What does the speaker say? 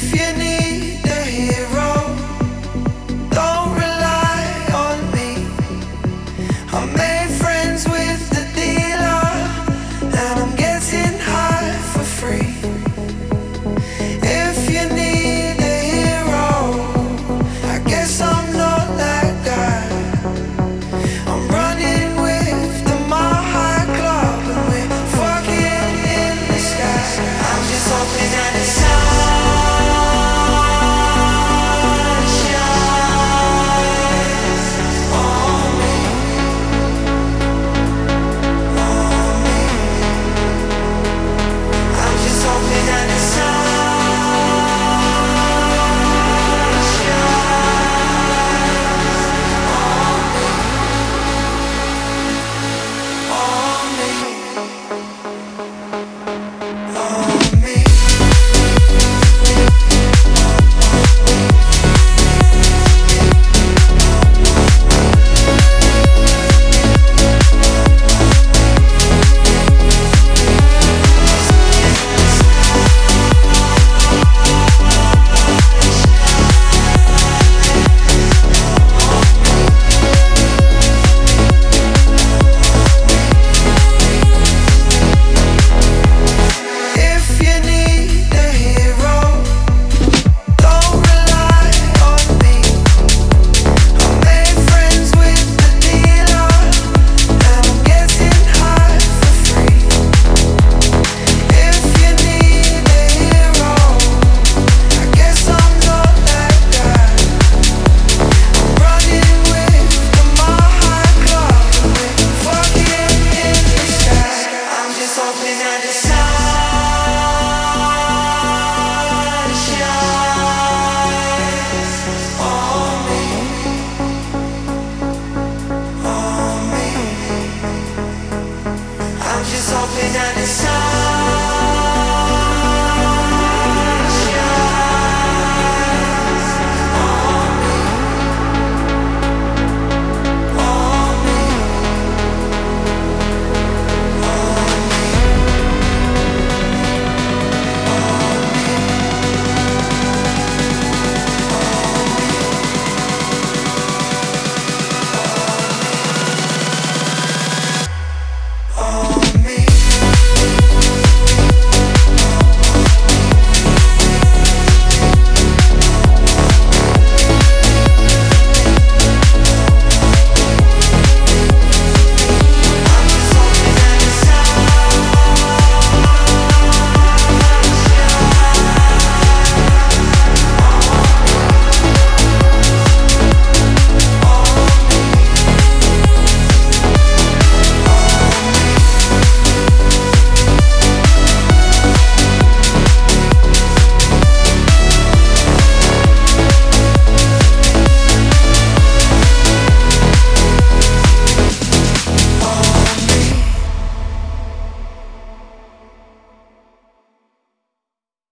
you need a hero, don't rely on me. I made friends with the dealer, and I'm getting high for free. If you need a hero, I guess I'm not that guy. I'm running with the Mile Club, and we're fucking in the sky. I'm just hoping that it's